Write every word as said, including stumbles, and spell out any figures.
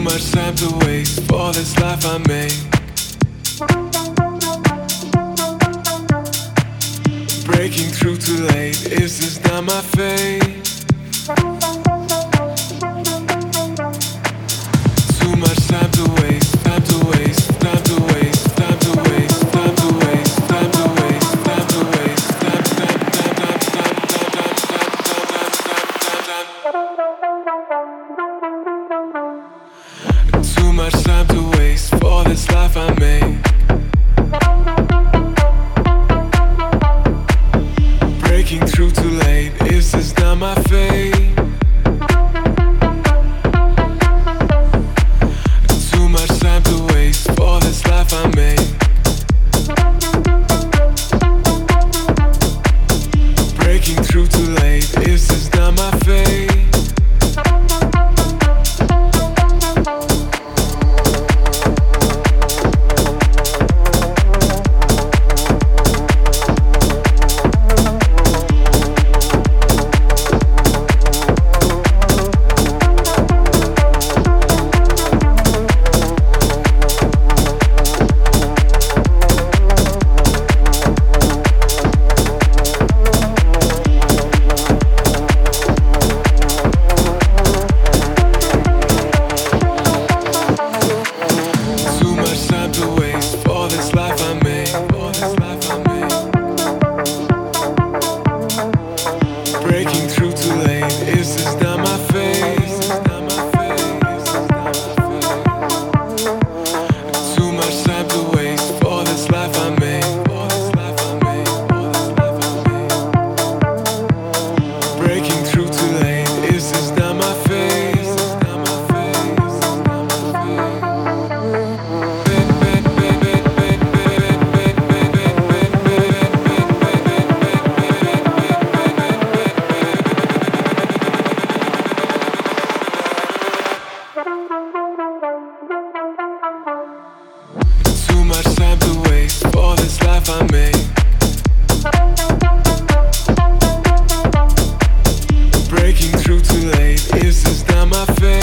much time to waste for this life I make. Breaking through too late, is this not my fate? Too much time to waste, time to waste, time to waste, time to waste, time to waste, time to waste, time to waste, time, time, time, time, time, time, time, time, time, time. Too much time to waste for this life I made. Breaking through too late, is this not my fate? Too much time to waste for this life I made. Breaking through too late, is this not my fate? Breaking through too late, is this not my face? Too much time to waste for this life I made. Breaking through too late, is this not my face? Too much time to waste for this life I made. Breaking through too late, is this not my fate?